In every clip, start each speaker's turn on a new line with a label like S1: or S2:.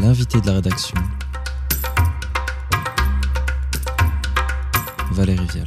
S1: L'invité de la rédaction, Valérie Vial.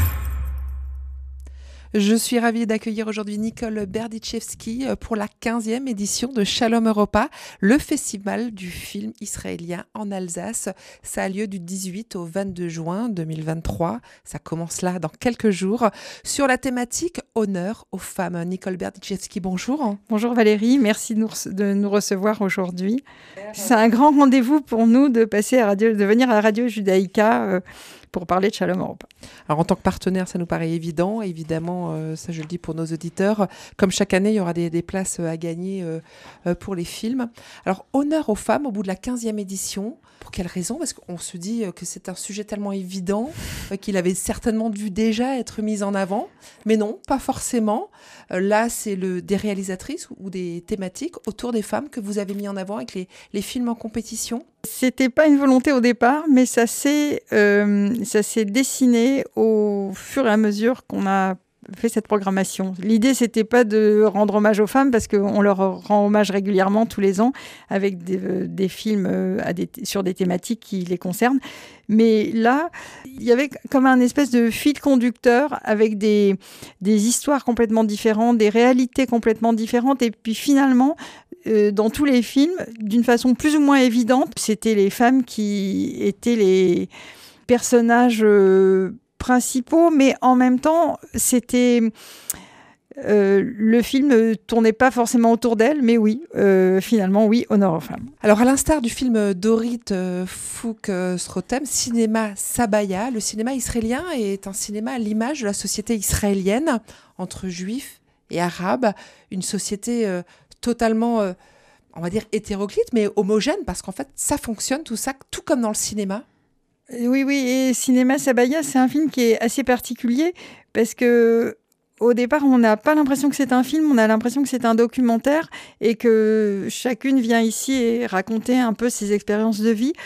S2: Je suis ravie d'accueillir aujourd'hui Nicole Berdichevsky pour la 15e édition de Shalom Europa, le festival du film israélien en Alsace. Ça a lieu du 18 au 22 juin 2023. Ça commence là dans quelques jours. Sur la thématique Honneur aux femmes. Nicole Berdichevsky, bonjour.
S3: Bonjour Valérie, merci de nous recevoir aujourd'hui. C'est un grand rendez-vous pour nous de venir à la Radio Judaïka pour parler de Shalom Europa.
S2: Alors en tant que partenaire, ça nous paraît évident. Évidemment, ça je le dis pour nos auditeurs. Comme chaque année, il y aura des places à gagner pour les films. Alors, honneur aux femmes au bout de la 15e édition. Pour quelle raison ? Parce qu'on se dit que c'est un sujet tellement évident qu'il avait certainement dû déjà être mis en avant. Mais non, pas forcément. Là, c'est des réalisatrices ou des thématiques autour des femmes que vous avez mis en avant avec les films en compétition.
S3: C'était pas une volonté au départ, mais ça s'est dessiné au fur et à mesure qu'on a fait cette programmation. L'idée, c'était pas de rendre hommage aux femmes, parce qu'on leur rend hommage régulièrement tous les ans avec des films sur des thématiques qui les concernent. Mais là, il y avait comme un espèce de fil conducteur avec des histoires complètement différentes, des réalités complètement différentes. Et puis finalement, dans tous les films, d'une façon plus ou moins évidente, c'était les femmes qui étaient les personnages principaux, mais en même temps, c'était le film ne tournait pas forcément autour d'elle, mais oui, finalement, oui, honneur aux femmes.
S2: Alors, à l'instar du film d'Orit Fouk-Srotem, Cinéma Sabaya, le cinéma israélien est un cinéma à l'image de la société israélienne, entre juifs et arabes, une société totalement, on va dire, hétéroclite, mais homogène, parce qu'en fait, ça fonctionne, tout ça, tout comme dans le cinéma.
S3: Oui, et Cinéma Sabaya, c'est un film qui est assez particulier parce que au départ, on n'a pas l'impression que c'est un film, on a l'impression que c'est un documentaire et que chacune vient ici et raconter un peu ses expériences de vie.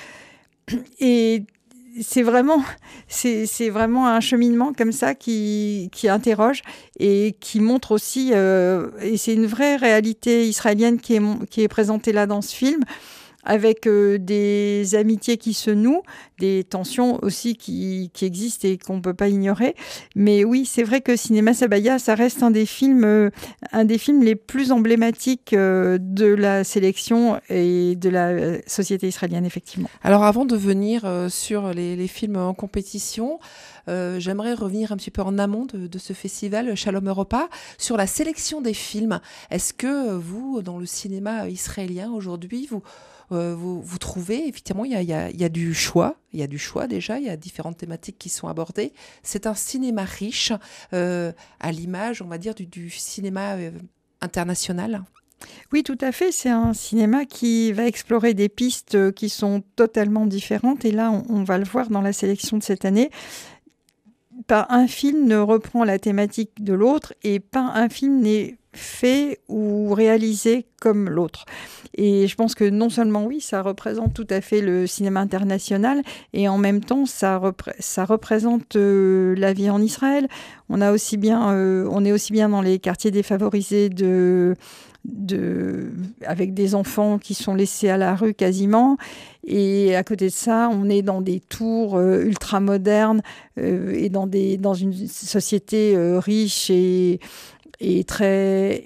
S3: Et c'est vraiment un cheminement comme ça qui interroge et qui montre aussi, et c'est une vraie réalité israélienne qui est présentée là dans ce film, avec des amitiés qui se nouent, des tensions aussi qui existent et qu'on ne peut pas ignorer. Mais oui, c'est vrai que Cinéma Sabaya, ça reste un des films les plus emblématiques de la sélection et de la société israélienne, effectivement.
S2: Alors avant de venir sur les films en compétition, j'aimerais revenir un petit peu en amont de ce festival Shalom Europa sur la sélection des films. Est-ce que vous, dans le cinéma israélien aujourd'hui, vous trouvez, effectivement, il y a du choix. Il y a du choix déjà, il y a différentes thématiques qui sont abordées. C'est un cinéma riche, à l'image, on va dire, du cinéma international.
S3: Oui, tout à fait. C'est un cinéma qui va explorer des pistes qui sont totalement différentes. Et là, on va le voir dans la sélection de cette année. Pas un film ne reprend la thématique de l'autre et pas un film n'est fait ou réalisé comme l'autre. Et je pense que non seulement, oui, ça représente tout à fait le cinéma international et en même temps, ça représente la vie en Israël. On est aussi bien dans les quartiers défavorisés avec des enfants qui sont laissés à la rue quasiment. Et à côté de ça, on est dans des tours ultra modernes et dans une société riche et très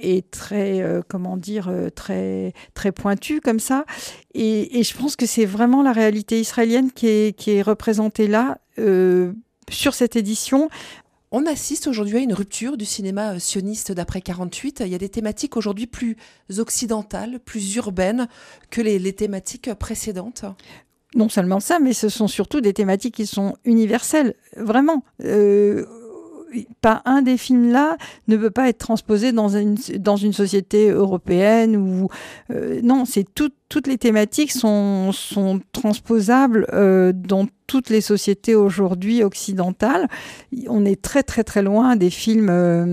S3: très pointue comme ça. Et je pense que c'est vraiment la réalité israélienne qui est représentée là sur cette édition.
S2: On assiste aujourd'hui à une rupture du cinéma sioniste d'après 48. Il y a des thématiques aujourd'hui plus occidentales, plus urbaines que les thématiques précédentes.
S3: Non seulement ça, mais ce sont surtout des thématiques qui sont universelles, vraiment. Pas un des films là ne peut pas être transposé dans une société européenne ou non, c'est toutes les thématiques sont transposables dans toutes les sociétés aujourd'hui occidentales. On est très très très loin des films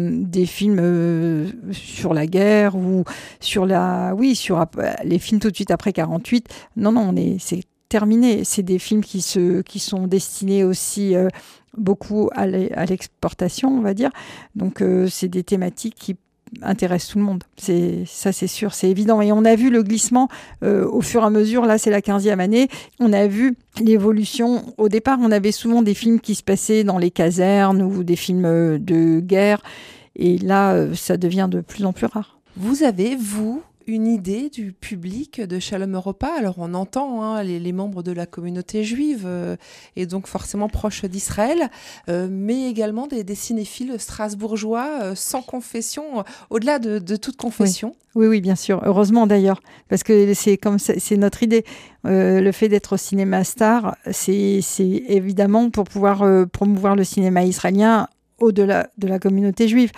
S3: sur la guerre ou sur les films tout de suite après 48. Non, c'est terminé. C'est des films qui sont destinés aussi beaucoup à l'exportation, on va dire. Donc, c'est des thématiques intéresse tout le monde. Ça, c'est sûr, c'est évident. Et on a vu le glissement au fur et à mesure. Là, c'est la 15e année. On a vu l'évolution. Au départ, on avait souvent des films qui se passaient dans les casernes ou des films de guerre. Et là, ça devient de plus en plus rare.
S2: Vous avez, une idée du public de Shalom Europa? Alors on entend les membres de la communauté juive et donc forcément proches d'Israël, mais également des cinéphiles strasbourgeois sans confession, au-delà de toute confession.
S3: Oui, bien sûr. Heureusement d'ailleurs, parce que c'est notre idée. Le fait d'être au cinéma star, c'est évidemment pour pouvoir promouvoir le cinéma israélien au-delà de la communauté juive.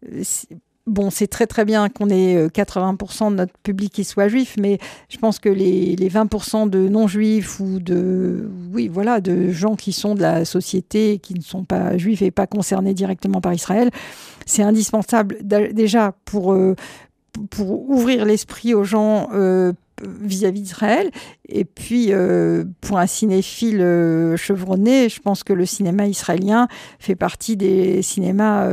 S3: Bon, c'est très très bien qu'on ait 80% de notre public qui soit juif, mais je pense que les 20% de non-juifs ou de gens qui sont de la société, qui ne sont pas juifs et pas concernés directement par Israël, c'est indispensable déjà pour ouvrir l'esprit aux gens vis-à-vis d'Israël. Et puis, pour un cinéphile chevronné, je pense que le cinéma israélien fait partie des cinémas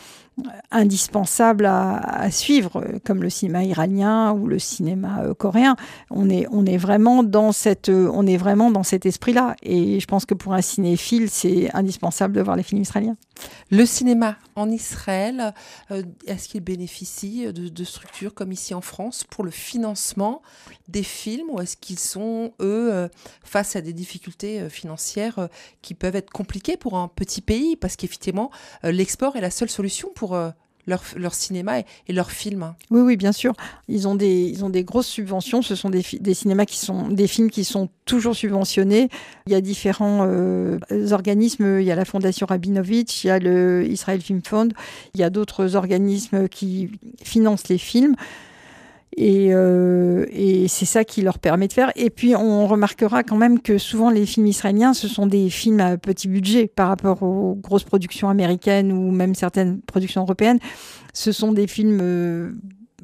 S3: indispensable à suivre, comme le cinéma iranien ou le cinéma coréen. On est vraiment dans cet esprit-là. Et je pense que pour un cinéphile, c'est indispensable de voir les films israéliens.
S2: Le cinéma en Israël, est-ce qu'il bénéficie de structures comme ici en France pour le financement des films, ou est-ce qu'ils sont, eux, face à des difficultés financières qui peuvent être compliquées pour un petit pays, parce qu'effectivement, l'export est la seule solution pour leur cinéma et leurs films?
S3: Oui, bien sûr. Ils ont des grosses subventions. Ce sont des cinémas des films qui sont toujours subventionnés. Il y a différents organismes. Il y a la Fondation Rabinovitch, il y a le Israel Film Fund. Il y a d'autres organismes qui financent les films. Et c'est ça qui leur permet de faire. Et puis, on remarquera quand même que souvent, les films israéliens, ce sont des films à petit budget par rapport aux grosses productions américaines ou même certaines productions européennes. Ce sont des films...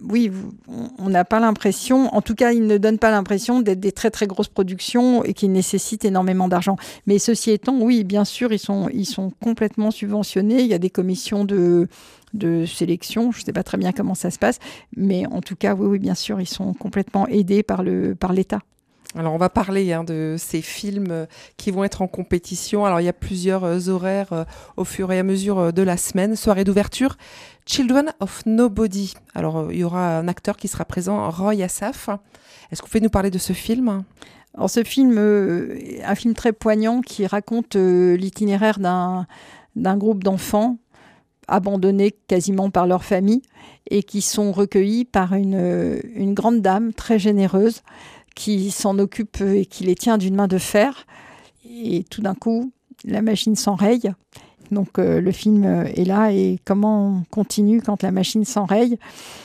S3: on n'a pas l'impression, en tout cas, ils ne donnent pas l'impression d'être des très, très grosses productions et qui nécessitent énormément d'argent. Mais ceci étant, oui, bien sûr, ils sont complètement subventionnés. Il y a des commissions de sélection. Je ne sais pas très bien comment ça se passe. Mais en tout cas, oui, bien sûr, ils sont complètement aidés par l'État.
S2: Alors, on va parler de ces films qui vont être en compétition. Alors, il y a plusieurs horaires au fur et à mesure de la semaine. Soirée d'ouverture, Children of Nobody. Alors, il y aura un acteur qui sera présent, Roy Assaf. Est-ce que vous pouvez nous parler de ce film ?
S3: Alors, ce film, un film très poignant qui raconte l'itinéraire d'un groupe d'enfants abandonnés quasiment par leur famille et qui sont recueillis par une grande dame très généreuse qui s'en occupe et qui les tient d'une main de fer. Et tout d'un coup, la machine s'enraye. Donc le film est là, et comment on continue quand la machine s'enraye.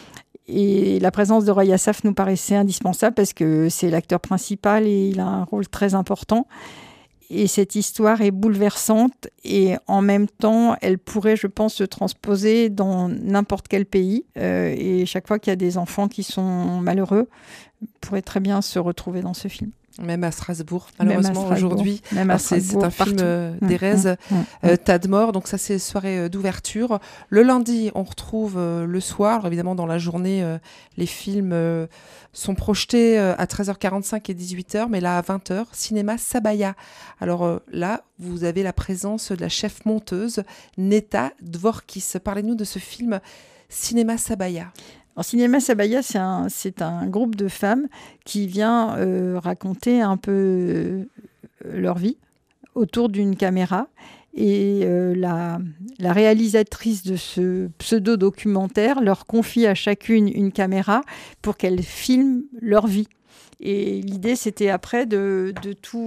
S3: Et la présence de Roy Assaf nous paraissait indispensable parce que c'est l'acteur principal et il a un rôle très important. Et cette histoire est bouleversante et en même temps, elle pourrait, je pense, se transposer dans n'importe quel pays. Et chaque fois qu'il y a des enfants qui sont malheureux, pourraient très bien se retrouver dans ce film.
S2: Même à Strasbourg, malheureusement, aujourd'hui. C'est un film d'Erez, Tadmor. Donc ça, c'est soirée d'ouverture. Le lundi, on retrouve le soir. Alors, évidemment, dans la journée, les films sont projetés à 13h45 et 18h. Mais là, à 20h, cinéma Sabaya. Alors là, vous avez la présence de la chef monteuse, Neta Dvorkis. Parlez-nous de ce film Cinéma Sabaya.
S3: Alors, Cinéma Sabaya, c'est un groupe de femmes qui vient raconter un peu leur vie autour d'une caméra. Et la réalisatrice de ce pseudo-documentaire leur confie à chacune une caméra pour qu'elles filment leur vie. Et l'idée, c'était après de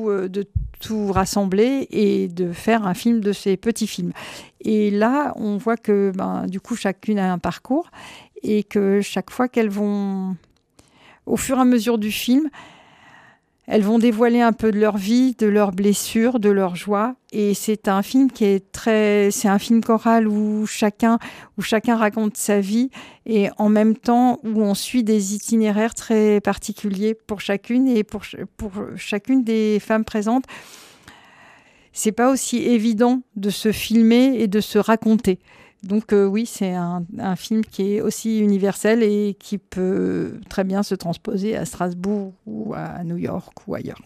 S3: tout rassembler et de faire un film de ces petits films. Et là, on voit que du coup, chacune a un parcours. Et que chaque fois qu'elles vont, au fur et à mesure du film, elles vont dévoiler un peu de leur vie, de leurs blessures, de leur joie. Et c'est un film c'est un film choral où chacun raconte sa vie et en même temps où on suit des itinéraires très particuliers pour chacune et pour chacune des femmes présentes. C'est pas aussi évident de se filmer et de se raconter. Donc oui, c'est un film qui est aussi universel et qui peut très bien se transposer à Strasbourg ou à New York ou ailleurs.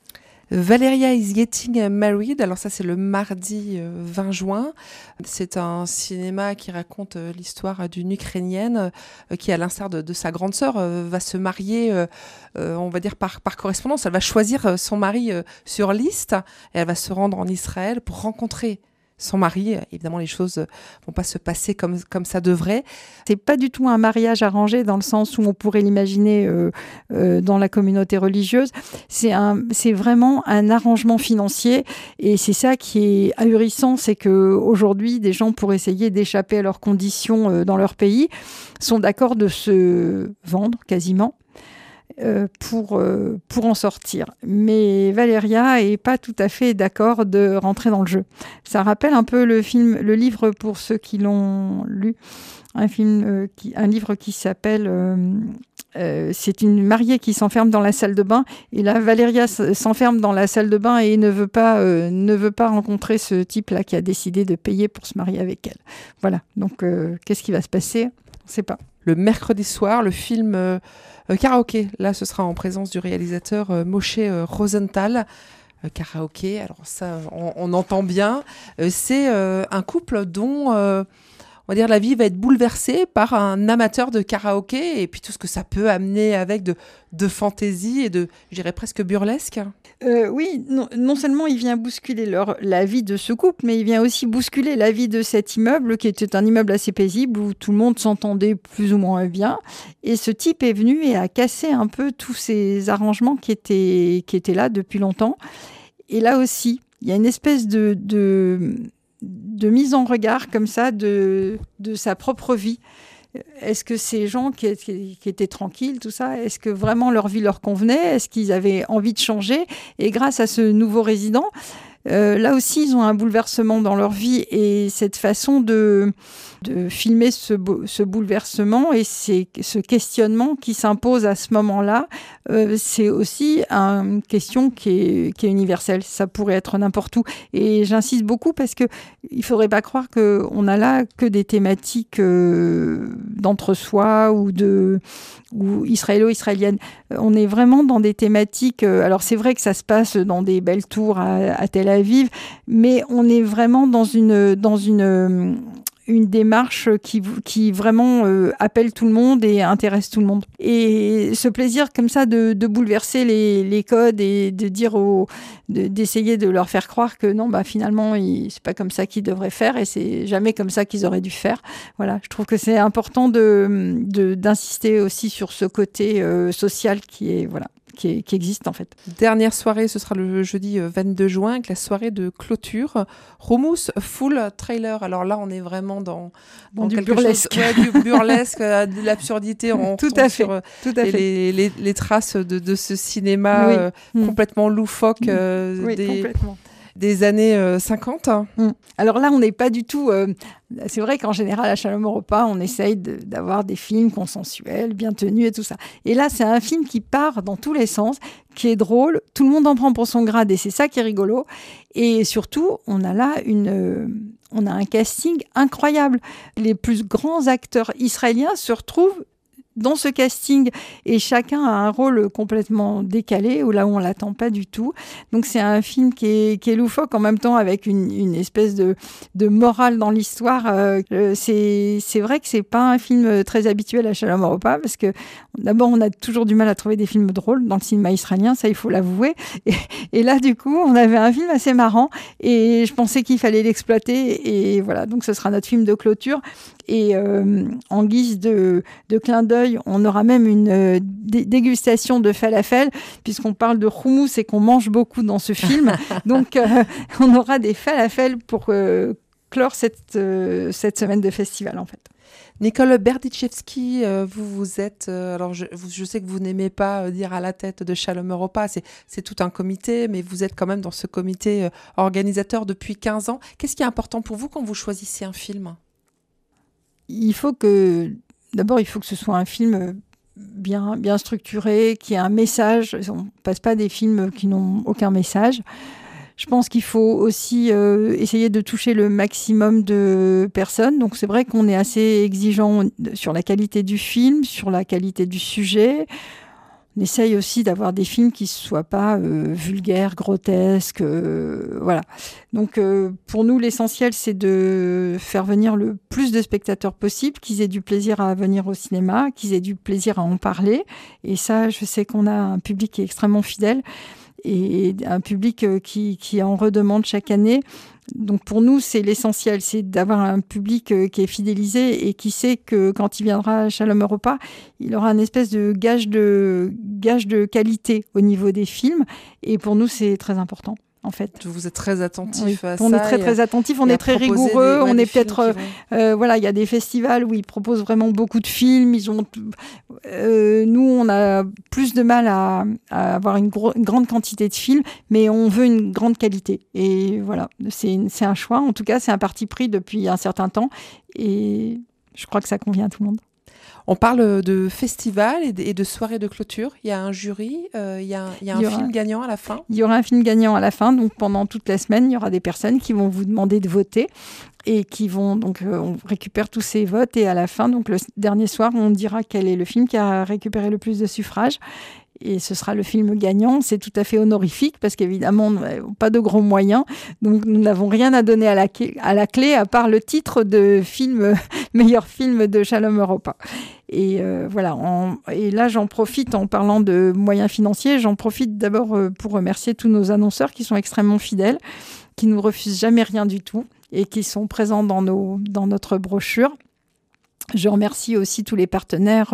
S2: Valeria is Getting Married, alors ça c'est le mardi 20 juin. C'est un cinéma qui raconte l'histoire d'une Ukrainienne qui, à l'instar de sa grande sœur, va se marier, on va dire par correspondance. Elle va choisir son mari sur liste et elle va se rendre en Israël pour rencontrer son mari. Évidemment, les choses vont pas se passer comme ça devrait.
S3: C'est pas du tout un mariage arrangé dans le sens où on pourrait l'imaginer dans la communauté religieuse. C'est vraiment un arrangement financier et c'est ça qui est ahurissant, c'est que aujourd'hui, des gens, pour essayer d'échapper à leurs conditions dans leur pays, sont d'accord de se vendre quasiment. Pour en sortir. Mais Valeria est pas tout à fait d'accord de rentrer dans le jeu. Ça rappelle un peu le livre pour ceux qui l'ont lu, un livre qui s'appelle c'est une mariée qui s'enferme dans la salle de bain et là Valeria s'enferme dans la salle de bain et ne veut pas rencontrer ce type-là qui a décidé de payer pour se marier avec elle. Voilà. Donc qu'est-ce qui va se passer ? On ne sait pas.
S2: Le mercredi soir, le film Karaoké. Là, ce sera en présence du réalisateur Moshe Rosenthal. Karaoké, alors ça, on entend bien. C'est un couple dont, on va dire, la vie va être bouleversée par un amateur de karaoké et puis tout ce que ça peut amener avec de fantaisie et de, je dirais, presque burlesque.
S3: Oui, non seulement il vient bousculer la vie de ce couple, mais il vient aussi bousculer la vie de cet immeuble, qui était un immeuble assez paisible, où tout le monde s'entendait plus ou moins bien. Et ce type est venu et a cassé un peu tous ces arrangements qui étaient là depuis longtemps. Et là aussi, il y a une espèce de mise en regard comme ça de sa propre vie. Est-ce que ces gens qui étaient tranquilles, tout ça, est-ce que vraiment leur vie leur convenait ? Est-ce qu'ils avaient envie de changer ? Et grâce à ce nouveau résident, là aussi, ils ont un bouleversement dans leur vie. Et cette façon de filmer ce bouleversement et ce questionnement qui s'impose à ce moment-là, c'est aussi une question qui est universelle. Ça pourrait être n'importe où. Et j'insiste beaucoup parce qu'il ne faudrait pas croire qu'on n'a là que des thématiques d'entre-soi ou israélo-israéliennes. On est vraiment dans des thématiques... alors c'est vrai que ça se passe dans des belles tours à Tel Aviv, mais on est vraiment dans une démarche qui vraiment appelle tout le monde et intéresse tout le monde. Et ce plaisir comme ça de bouleverser les codes et de dire d'essayer de leur faire croire que non, finalement, c'est pas comme ça qu'ils devraient faire et c'est jamais comme ça qu'ils auraient dû faire. Voilà, je trouve que c'est important d'insister aussi sur ce côté social qui existe en fait.
S2: Dernière soirée, ce sera le jeudi 22 juin, avec la soirée de clôture. Hummus Full Trailer. Alors là, on est vraiment dans
S3: du
S2: quelque
S3: burlesque.
S2: Chose, du burlesque, de l'absurdité. On
S3: tout à fait.
S2: Sur les traces de ce cinéma complètement loufoque des années 50.
S3: Alors là, on n'est pas du tout... c'est vrai qu'en général, à Shalom Europa, on essaye d'avoir des films consensuels, bien tenus et tout ça. Et là, c'est un film qui part dans tous les sens, qui est drôle, tout le monde en prend pour son grade et c'est ça qui est rigolo. Et surtout, on a là on a un casting incroyable. Les plus grands acteurs israéliens se retrouvent dans ce casting et chacun a un rôle complètement décalé ou là où on l'attend pas du tout. Donc c'est un film qui est loufoque en même temps avec une espèce de morale dans l'histoire. C'est vrai que c'est pas un film très habituel à Shalom Europa parce que d'abord on a toujours du mal à trouver des films drôles dans le cinéma israélien, ça il faut l'avouer. Et là du coup on avait un film assez marrant et je pensais qu'il fallait l'exploiter et voilà, donc ce sera notre film de clôture. Et en guise de clin d'œil, on aura même une dégustation de falafel, puisqu'on parle de hummus et qu'on mange beaucoup dans ce film. Donc, on aura des falafels pour clore cette semaine de festival, en fait.
S2: Nicole Berdichevski, vous êtes... alors, je sais que vous n'aimez pas dire à la tête de Shalom Europa, c'est tout un comité, mais vous êtes quand même dans ce comité organisateur depuis 15 ans. Qu'est-ce qui est important pour vous quand vous choisissez un film ?
S3: D'abord, il faut que ce soit un film bien structuré, qui ait un message. On ne passe pas des films qui n'ont aucun message. Je pense qu'il faut aussi essayer de toucher le maximum de personnes. Donc c'est vrai qu'on est assez exigeant sur la qualité du film, sur la qualité du sujet. On essaye aussi d'avoir des films qui ne soient pas vulgaires, grotesques. Voilà. Donc pour nous, l'essentiel, c'est de faire venir le plus de spectateurs possible, qu'ils aient du plaisir à venir au cinéma, qu'ils aient du plaisir à en parler. Et ça, je sais qu'on a un public qui est extrêmement fidèle et un public qui en redemande chaque année. Donc pour nous, c'est l'essentiel, c'est d'avoir un public qui est fidélisé et qui sait que quand il viendra à Shalom Europa, il aura un espèce de gage de qualité au niveau des films. Et pour nous, c'est très important. En fait.
S2: Vous êtes très attentif à ça.
S3: On est très attentif, on est très rigoureux. On est peut-être, voilà, il y a des festivals où ils proposent vraiment beaucoup de films. Nous, on a plus de mal à avoir une grande quantité de films, mais on veut une grande qualité. Et voilà, c'est un choix. En tout cas, c'est un parti pris depuis un certain temps, et je crois que ça convient à tout le monde.
S2: On parle de festival et de soirée de clôture. Il y a un jury, il y a un film gagnant à la fin.
S3: Il y aura un film gagnant à la fin. Donc pendant toute la semaine, il y aura des personnes qui vont vous demander de voter et qui vont donc on récupère tous ces votes et à la fin, donc le dernier soir, on dira quel est le film qui a récupéré le plus de suffrages. Et ce sera le film gagnant. C'est tout à fait honorifique parce qu'évidemment, nous n'avons pas de gros moyens. Donc, nous n'avons rien à donner à la clé à part le titre de film, meilleur film de Shalom Europa. Et voilà. Et là, j'en profite en parlant de moyens financiers. J'en profite d'abord pour remercier tous nos annonceurs qui sont extrêmement fidèles, qui nous refusent jamais rien du tout et qui sont présents dans notre brochure. Je remercie aussi tous les partenaires,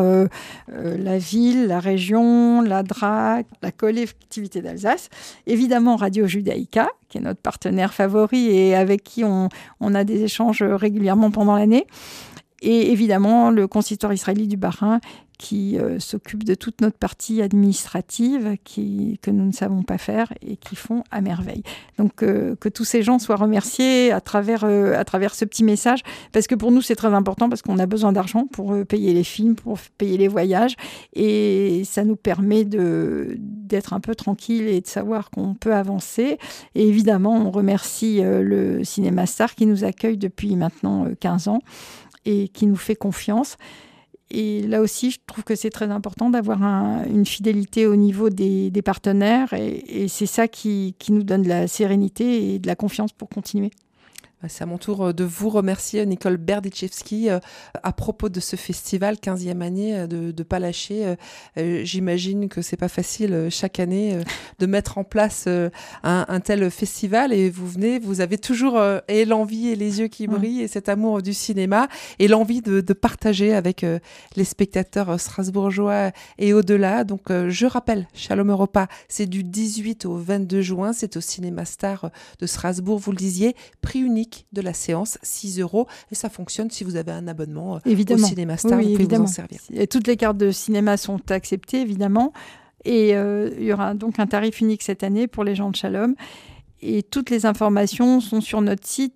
S3: la ville, la région, la DRAC, la collectivité d'Alsace. Évidemment, Radio Judaïka, qui est notre partenaire favori et avec qui on a des échanges régulièrement pendant l'année. Et évidemment, le consistoire israélite du Bas-Rhin, qui s'occupe de toute notre partie administrative que nous ne savons pas faire et qui font à merveille. Donc, que tous ces gens soient remerciés à travers ce petit message, parce que pour nous, c'est très important, parce qu'on a besoin d'argent pour payer les films, pour payer les voyages, et ça nous permet d'être un peu tranquille et de savoir qu'on peut avancer. Et évidemment, on remercie le Cinéma Star qui nous accueille depuis maintenant 15 ans et qui nous fait confiance. Et là aussi, je trouve que c'est très important d'avoir une fidélité au niveau des partenaires. Et c'est ça qui nous donne de la sérénité et de la confiance pour continuer.
S2: C'est à mon tour de vous remercier, Nicole Berdichevski, à propos de ce festival, 15e année, de ne pas lâcher. J'imagine que ce n'est pas facile chaque année de mettre en place un tel festival. Et vous avez toujours et l'envie et les yeux qui brillent et cet amour du cinéma et l'envie de partager avec les spectateurs strasbourgeois et au-delà. Donc, je rappelle, Shalom Europa, c'est du 18 au 22 juin. C'est au Cinéma Star de Strasbourg. Vous le disiez, prix unique de la séance, 6 €. Et ça fonctionne si vous avez un abonnement au Cinéma Star, vous pouvez vous en servir.
S3: Et toutes les cartes de cinéma sont acceptées, évidemment. Et il y aura donc un tarif unique cette année pour les gens de Shalom. Et toutes les informations sont sur notre site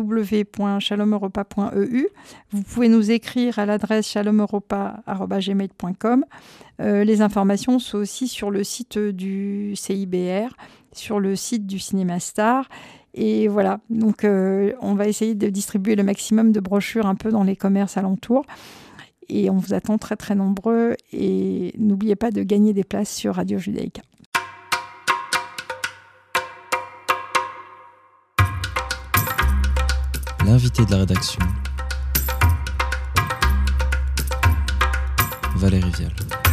S3: www.shalomeuropa.eu. Vous pouvez nous écrire à l'adresse shalomeuropa@gmail.com. Les informations sont aussi sur le site du CIBR, sur le site du Cinéma Star. Et voilà, donc on va essayer de distribuer le maximum de brochures un peu dans les commerces alentours. Et on vous attend très très nombreux. Et n'oubliez pas de gagner des places sur Radio Judaïka.
S1: L'invité de la rédaction, Valérie Vial.